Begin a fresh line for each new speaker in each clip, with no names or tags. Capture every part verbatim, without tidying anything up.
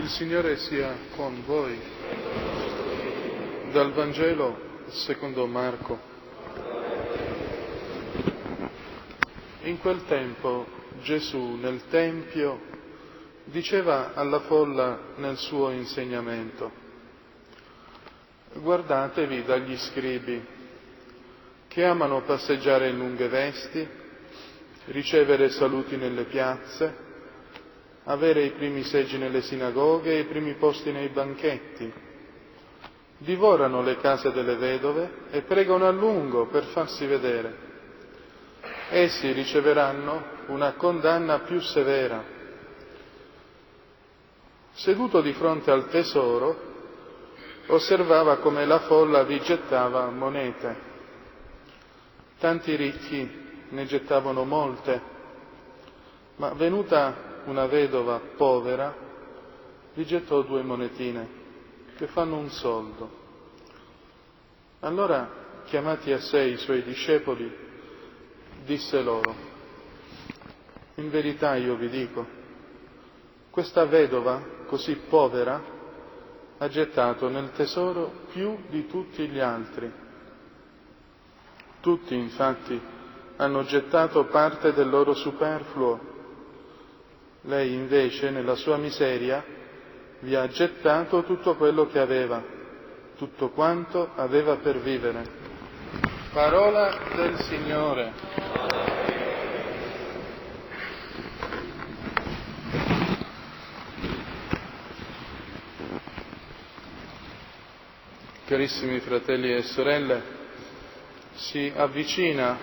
Il Signore sia con voi. Dal Vangelo secondo Marco. In quel tempo Gesù nel Tempio diceva alla folla nel suo insegnamento: guardatevi dagli scribi, che amano passeggiare in lunghe vesti, ricevere saluti nelle piazze, avere i primi seggi nelle sinagoghe e i primi posti nei banchetti. Divorano le case delle vedove e pregano a lungo per farsi vedere. Essi riceveranno una condanna più severa. Seduto di fronte al tesoro, osservava come la folla vi gettava monete. Tanti ricchi ne gettavano molte, ma venuta una vedova povera, vi gettò due monetine, che fanno un soldo. Allora, chiamati a sé i suoi discepoli, disse loro: in verità io vi dico, questa vedova così povera ha gettato nel tesoro più di tutti gli altri. Tutti, infatti, hanno gettato parte del loro superfluo. Lei invece, nella sua miseria, vi ha gettato tutto quello che aveva, tutto quanto aveva per vivere. Parola del Signore. Carissimi fratelli e sorelle, si avvicina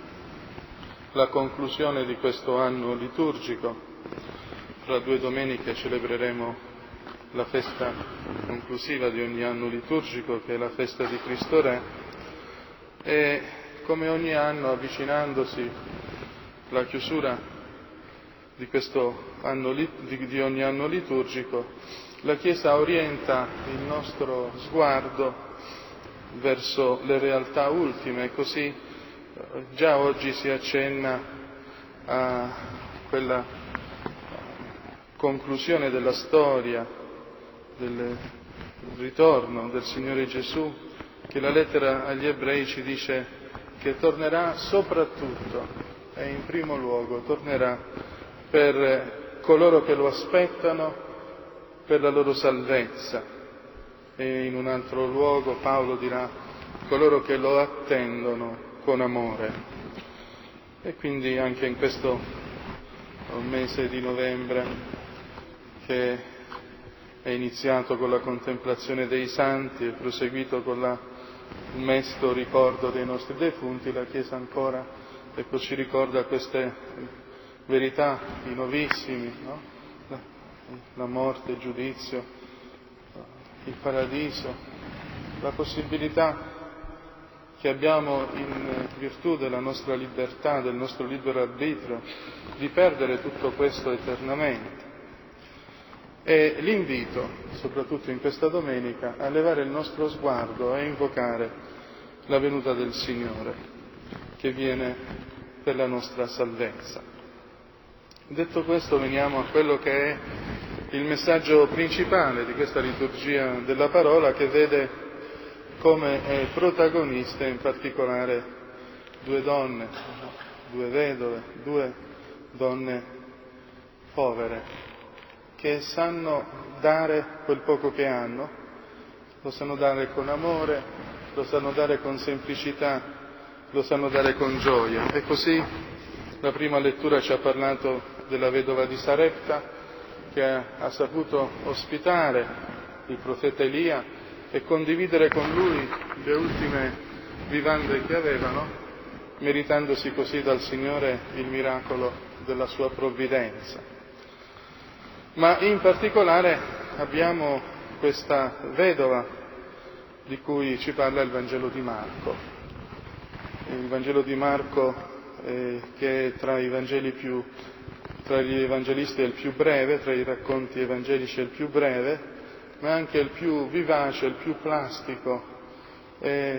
la conclusione di questo anno liturgico. Fra due domeniche celebreremo la festa conclusiva di ogni anno liturgico, che è la festa di Cristo Re, e come ogni anno, avvicinandosi la chiusura di questo anno, di, di ogni anno liturgico, la Chiesa orienta il nostro sguardo verso le realtà ultime, e così già oggi si accenna a quella conclusione della storia del ritorno del Signore Gesù, che la lettera agli Ebrei ci dice che tornerà soprattutto e in primo luogo tornerà per coloro che lo aspettano, per la loro salvezza, e in un altro luogo Paolo dirà coloro che lo attendono con amore. E quindi anche in questo mese di novembre, che è iniziato con la contemplazione dei santi e proseguito con la, il mesto ricordo dei nostri defunti, la Chiesa ancora ecco, ci ricorda queste verità, i novissimi, no? la, la morte, il giudizio, il paradiso, la possibilità che abbiamo in virtù della nostra libertà, del nostro libero arbitrio, di perdere tutto questo eternamente. E l'invito, soprattutto in questa domenica, a levare il nostro sguardo e invocare la venuta del Signore, che viene per la nostra salvezza. Detto questo, veniamo a quello che è il messaggio principale di questa liturgia della parola, che vede come protagoniste in particolare due donne, due vedove, due donne povere, che sanno dare quel poco che hanno, lo sanno dare con amore, lo sanno dare con semplicità, lo sanno dare con gioia. E così la prima lettura ci ha parlato della vedova di Sarepta, che ha, ha saputo ospitare il profeta Elia e condividere con lui le ultime vivande che avevano, meritandosi così dal Signore il miracolo della sua provvidenza. Ma in particolare abbiamo questa vedova di cui ci parla il Vangelo di Marco. Il Vangelo di Marco, eh, che è tra i Vangeli più, tra gli evangelisti è il più breve, tra i racconti evangelici è il più breve, ma anche il più vivace, il più plastico. È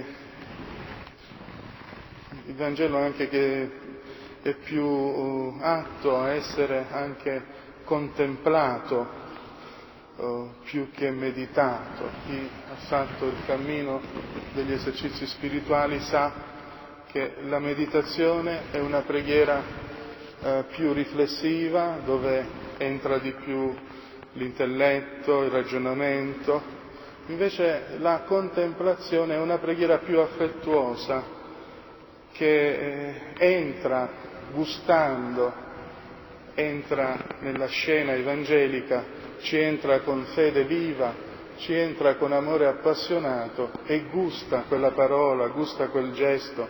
il Vangelo anche che è più uh, atto a essere anche contemplato, uh, oh, più che meditato. Chi ha fatto il cammino degli esercizi spirituali sa che la meditazione è una preghiera eh, più riflessiva, dove entra di più l'intelletto, il ragionamento. Invece la contemplazione è una preghiera più affettuosa, che eh, entra gustando, entra nella scena evangelica, ci entra con fede viva, ci entra con amore appassionato e gusta quella parola, gusta quel gesto,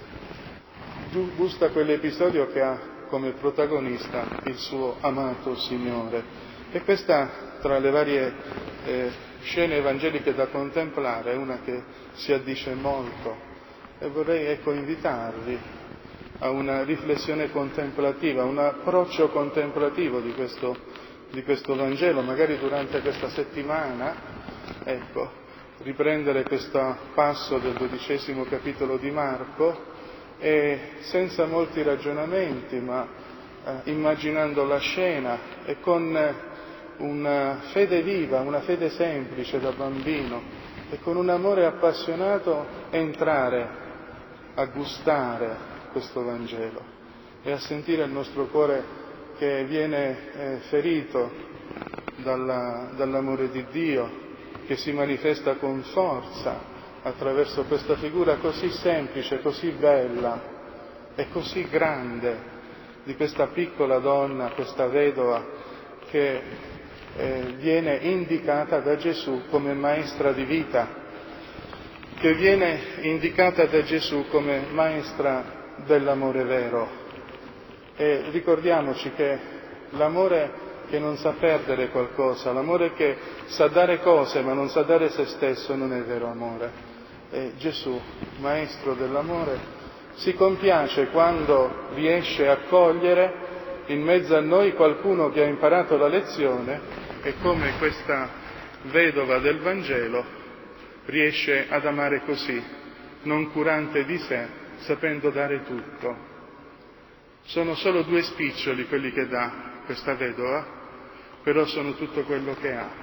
gusta quell'episodio che ha come protagonista il suo amato Signore. E questa, tra le varie eh, scene evangeliche da contemplare, è una che si addice molto. E vorrei ecco invitarvi a una riflessione contemplativa, a un approccio contemplativo di questo, di questo Vangelo, magari durante questa settimana, ecco, riprendere questo passo del dodicesimo capitolo di Marco e senza molti ragionamenti, ma eh, immaginando la scena e con eh, una fede viva, una fede semplice da bambino e con un amore appassionato entrare a gustare questo Vangelo e a sentire il nostro cuore che viene eh, ferito dalla, dall'amore di Dio, che si manifesta con forza attraverso questa figura così semplice, così bella e così grande di questa piccola donna, questa vedova che eh, viene indicata da Gesù come maestra di vita, che viene indicata da Gesù come maestra dell'amore vero. E ricordiamoci che l'amore che non sa perdere qualcosa, l'amore che sa dare cose ma non sa dare se stesso, non è vero amore. E Gesù, maestro dell'amore, si compiace quando riesce a cogliere in mezzo a noi qualcuno che ha imparato la lezione e, come questa vedova del Vangelo, riesce ad amare così, non curante di sé, sapendo dare tutto. Sono solo due spiccioli quelli che dà questa vedova, però sono tutto quello che ha.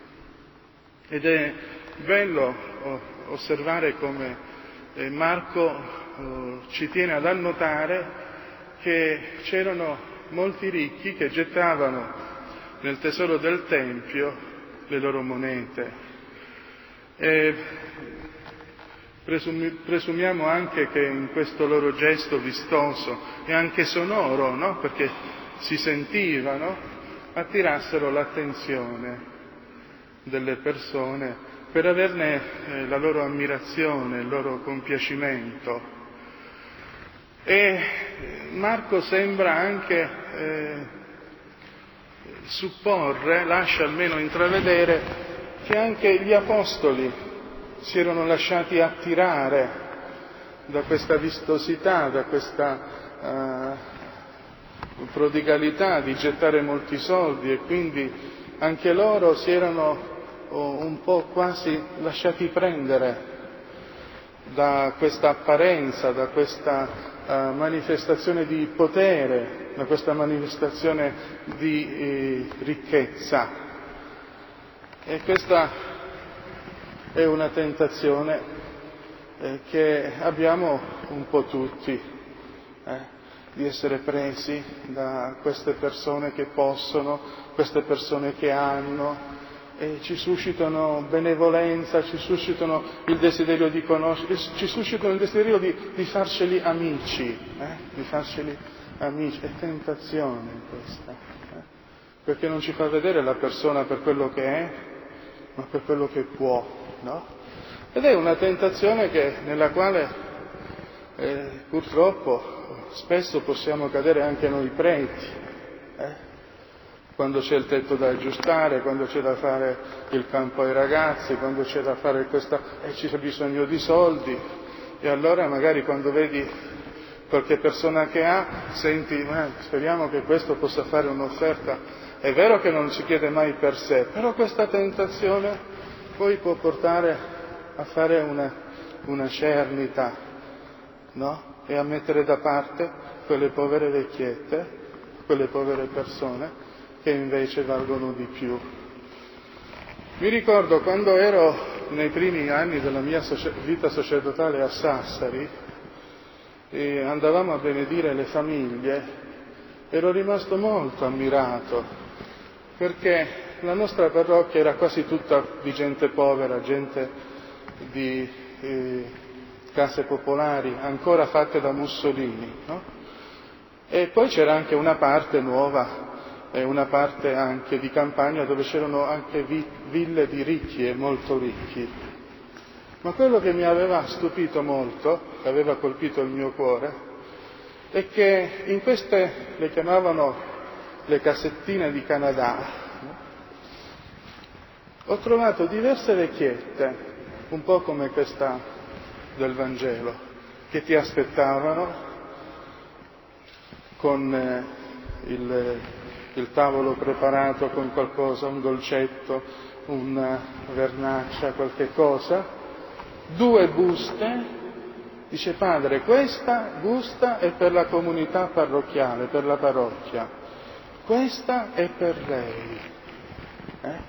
Ed è bello osservare come Marco ci tiene ad annotare che c'erano molti ricchi che gettavano nel tesoro del Tempio le loro monete. E presumi, presumiamo anche che in questo loro gesto vistoso e anche sonoro, no? Perché si sentivano, attirassero l'attenzione delle persone per averne eh, la loro ammirazione, il loro compiacimento. E Marco sembra anche eh, supporre, lascia almeno intravedere, che anche gli apostoli si erano lasciati attirare da questa vistosità, da questa uh, prodigalità di gettare molti soldi, e quindi anche loro si erano oh, un po' quasi lasciati prendere da questa apparenza, da questa uh, manifestazione di potere, da questa manifestazione di eh, ricchezza. E questa è una tentazione eh, che abbiamo un po' tutti, eh, di essere presi da queste persone che possono, queste persone che hanno, e ci suscitano benevolenza, ci suscitano il desiderio di conoscere, ci suscitano il desiderio di, di farceli amici, eh, di farceli amici. È tentazione questa, eh, perché non ci fa vedere la persona per quello che è, ma per quello che può, no? Ed è una tentazione che, nella quale eh, purtroppo spesso possiamo cadere anche noi preti, eh? Quando c'è il tetto da aggiustare, quando c'è da fare il campo ai ragazzi, quando c'è da fare questa, e eh, c'è bisogno di soldi, e allora magari quando vedi qualche persona che ha, senti, eh, speriamo che questo possa fare un'offerta. È vero che non si chiede mai per sé, però questa tentazione poi può portare a fare una, una cernita, no? E a mettere da parte quelle povere vecchiette, quelle povere persone che invece valgono di più. Mi ricordo quando ero nei primi anni della mia vita sacerdotale a Sassari e andavamo a benedire le famiglie, ero rimasto molto ammirato perché la nostra parrocchia era quasi tutta di gente povera, gente di eh, case popolari ancora fatte da Mussolini, no? E poi c'era anche una parte nuova e una parte anche di campagna dove c'erano anche vi- ville di ricchi e molto ricchi. Ma quello che mi aveva stupito molto, che aveva colpito il mio cuore, è che in queste, le chiamavano le casettine di Canada, no? Ho trovato diverse vecchiette, un po' come questa del Vangelo, che ti aspettavano con eh, il, il tavolo preparato con qualcosa, un dolcetto, una vernaccia, qualche cosa, due buste, dice padre, questa busta è per la comunità parrocchiale, per la parrocchia, questa è per lei. Eh?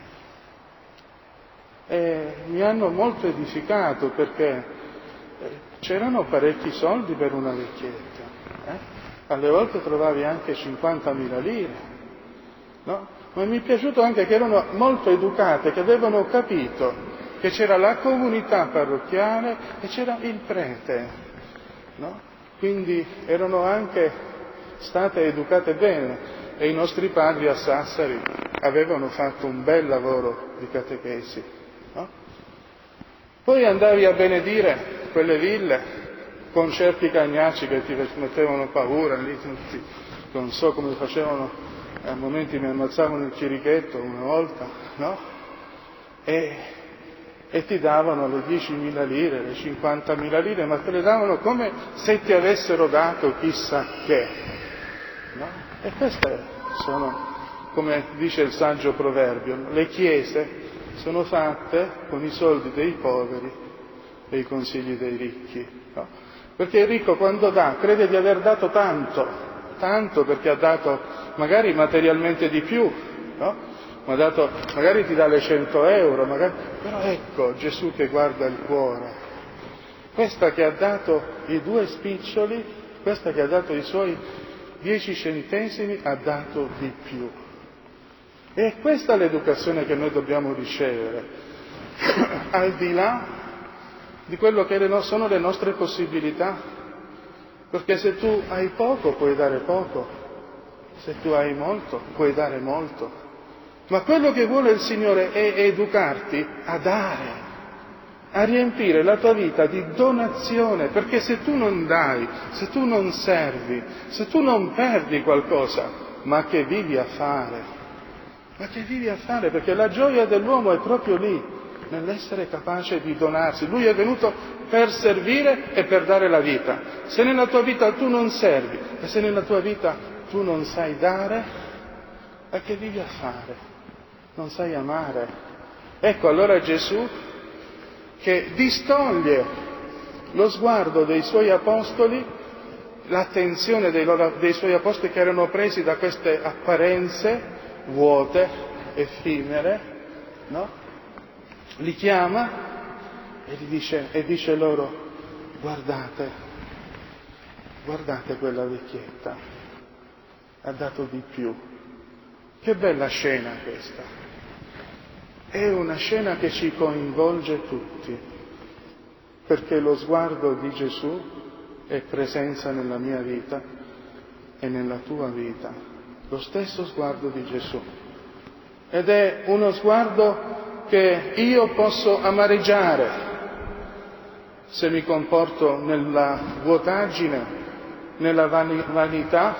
E mi hanno molto edificato perché c'erano parecchi soldi per una vecchietta, eh? Alle volte trovavi anche cinquantamila lire, no? Ma mi è piaciuto anche che erano molto educate, che avevano capito che c'era la comunità parrocchiale e c'era il prete, no? Quindi erano anche state educate bene e i nostri padri a Sassari avevano fatto un bel lavoro di catechesi, no? Poi andavi a benedire quelle ville con certi cagnacci che ti mettevano paura, lì tutti, non so come facevano, a momenti mi ammazzavano il chirichetto una volta, no? E, e ti davano le diecimila lire, le cinquantamila lire, ma te le davano come se ti avessero dato chissà che, no? E queste sono, come dice il saggio proverbio, le chiese sono fatte con i soldi dei poveri e i consigli dei ricchi, no? Perché il ricco quando dà crede di aver dato tanto, tanto perché ha dato magari materialmente di più, no? Ma ha dato, magari ti dà le cento euro, magari, però ecco Gesù che guarda il cuore. Questa che ha dato i due spiccioli, questa che ha dato i suoi dieci centesimi, ha dato di più. E è questa l'educazione che noi dobbiamo ricevere, al di là di quello che sono le nostre possibilità, perché se tu hai poco puoi dare poco, se tu hai molto puoi dare molto, ma quello che vuole il Signore è educarti a dare, a riempire la tua vita di donazione, perché se tu non dai, se tu non servi, se tu non perdi qualcosa, ma che vivi a fare? Ma che vivi a fare? Perché la gioia dell'uomo è proprio lì, nell'essere capace di donarsi. Lui è venuto per servire e per dare la vita. Se nella tua vita tu non servi e se nella tua vita tu non sai dare, a che vivi a fare? Non sai amare. Ecco allora Gesù che distoglie lo sguardo dei suoi apostoli, l'attenzione dei, loro, dei suoi apostoli che erano presi da queste apparenze vuote, effimere, no? Li chiama e, gli dice, e dice loro, guardate, guardate quella vecchietta, ha dato di più. Che bella scena questa. È una scena che ci coinvolge tutti, perché lo sguardo di Gesù è presenza nella mia vita e nella tua vita, lo stesso sguardo di Gesù. Ed è uno sguardo che io posso amareggiare se mi comporto nella vuotaggine, nella vanità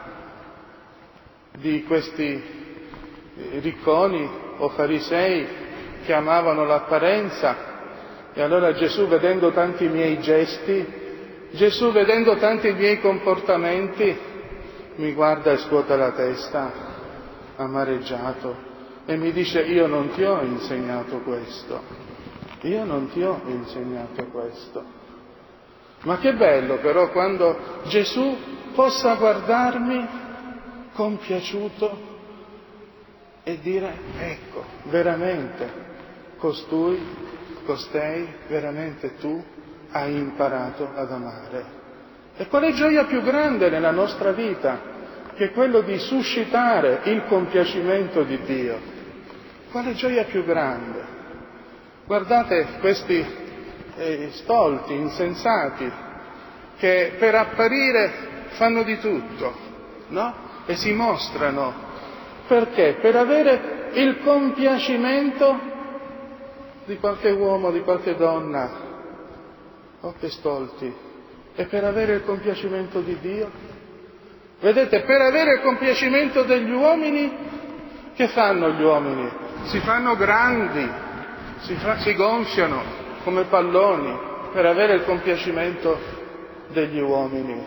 di questi ricconi o farisei che amavano l'apparenza. E allora Gesù, vedendo tanti miei gesti, Gesù vedendo tanti miei comportamenti, mi guarda e scuote la testa, amareggiato, e mi dice, io non ti ho insegnato questo, io non ti ho insegnato questo. Ma che bello però quando Gesù possa guardarmi compiaciuto e dire, ecco, veramente costui, costei, veramente tu hai imparato ad amare. E quale gioia più grande nella nostra vita che quello di suscitare il compiacimento di Dio? Quale gioia più grande? Guardate questi eh, stolti, insensati, che per apparire fanno di tutto, no? E si mostrano. Perché? Per avere il compiacimento di qualche uomo, di qualche donna. Oh, che stolti! E per avere il compiacimento di Dio? Vedete, per avere il compiacimento degli uomini, che fanno gli uomini? Si fanno grandi, si, fa, si gonfiano come palloni per avere il compiacimento degli uomini.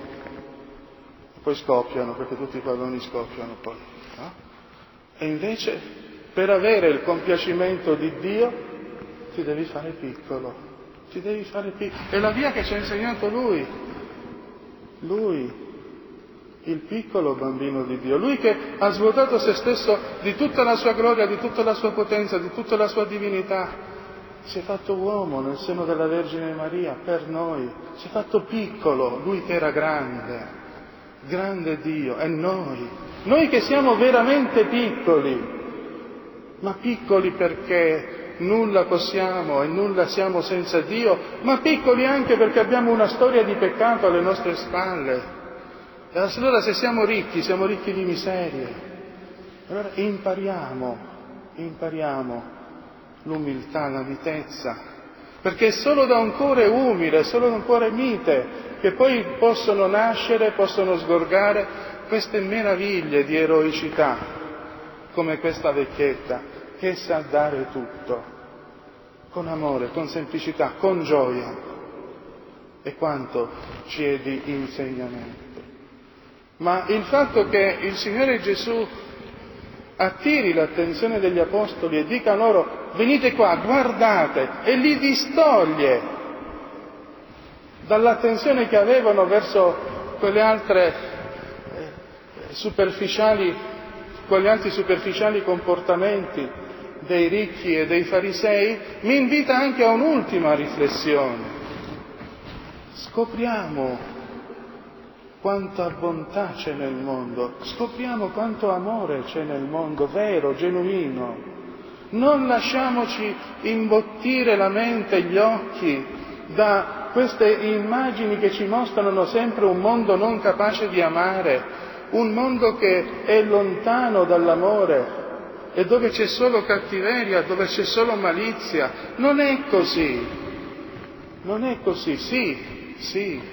Poi scoppiano, perché tutti i palloni scoppiano poi. No? E invece, per avere il compiacimento di Dio, ti devi fare piccolo. Ti devi fare piccolo. È la via che ci ha insegnato Lui. Lui, il piccolo bambino di Dio. Lui che ha svuotato se stesso di tutta la sua gloria, di tutta la sua potenza, di tutta la sua divinità. Si è fatto uomo nel seno della Vergine Maria per noi. Si è fatto piccolo, Lui che era grande. Grande Dio. E noi. Noi che siamo veramente piccoli. Ma piccoli perché nulla possiamo e nulla siamo senza Dio, ma piccoli anche perché abbiamo una storia di peccato alle nostre spalle. E allora se siamo ricchi, siamo ricchi di miserie. Allora impariamo, impariamo l'umiltà, la mitezza, perché è solo da un cuore umile, solo da un cuore mite, che poi possono nascere, possono sgorgare queste meraviglie di eroicità, come questa vecchietta, che sa dare tutto, con amore, con semplicità, con gioia. E quanto ci è di insegnamento. Ma il fatto che il Signore Gesù attiri l'attenzione degli apostoli e dica loro: venite qua, guardate, e li distoglie dall'attenzione che avevano verso quelle altre eh, superficiali, quegli altri superficiali comportamenti dei ricchi e dei farisei, mi invita anche a un'ultima riflessione. Scopriamo quanta bontà c'è nel mondo, scopriamo quanto amore c'è nel mondo, vero, genuino. Non lasciamoci imbottire la mente e gli occhi da queste immagini che ci mostrano sempre un mondo non capace di amare, un mondo che è lontano dall'amore e dove c'è solo cattiveria, dove c'è solo malizia. Non è così, non è così, sì, sì.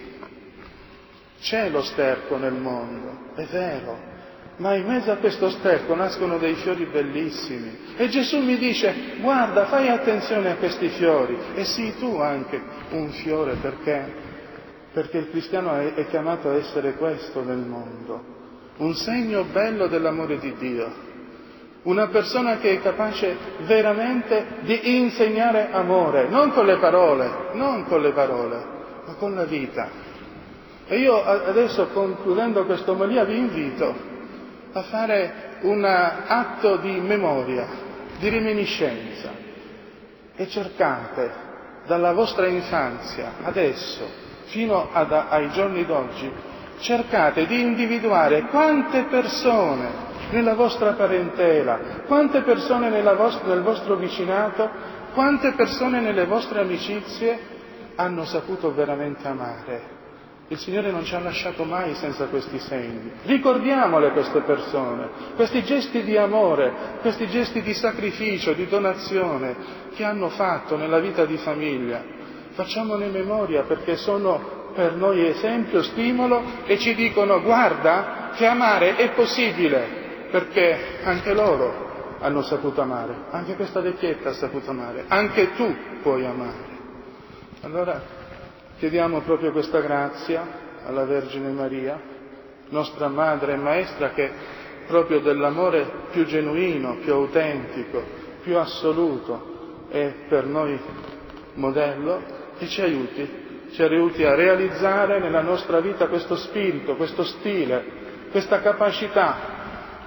C'è lo sterco nel mondo, è vero, ma in mezzo a questo sterco nascono dei fiori bellissimi. E Gesù mi dice: guarda, fai attenzione a questi fiori. E sii tu anche un fiore, perché? Perché il cristiano è, è chiamato a essere questo nel mondo, un segno bello dell'amore di Dio, una persona che è capace veramente di insegnare amore, non con le parole, non con le parole, ma con la vita. E io adesso, concludendo questa omelia, vi invito a fare un atto di memoria, di reminiscenza, e cercate dalla vostra infanzia, adesso, fino ad, ai giorni d'oggi, cercate di individuare quante persone nella vostra parentela, quante persone nella vostra, nel vostro vicinato, quante persone nelle vostre amicizie hanno saputo veramente amare. Il Signore non ci ha lasciato mai senza questi segni. Ricordiamole queste persone, questi gesti di amore, questi gesti di sacrificio, di donazione che hanno fatto nella vita di famiglia. Facciamone memoria, perché sono per noi esempio, stimolo, e ci dicono: guarda che amare è possibile, perché anche loro hanno saputo amare, anche questa vecchietta ha saputo amare, anche tu puoi amare. Allora chiediamo proprio questa grazia alla Vergine Maria, nostra Madre e Maestra, che proprio dell'amore più genuino, più autentico, più assoluto è per noi modello, che ci aiuti, ci aiuti a realizzare nella nostra vita questo spirito, questo stile, questa capacità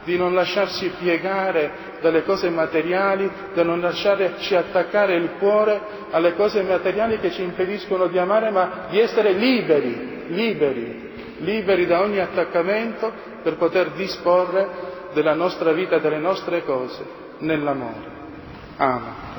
di non lasciarsi piegare dalle cose materiali, di non lasciarci attaccare il cuore alle cose materiali che ci impediscono di amare, ma di essere liberi, liberi, liberi da ogni attaccamento per poter disporre della nostra vita, delle nostre cose, nell'amore. Ama.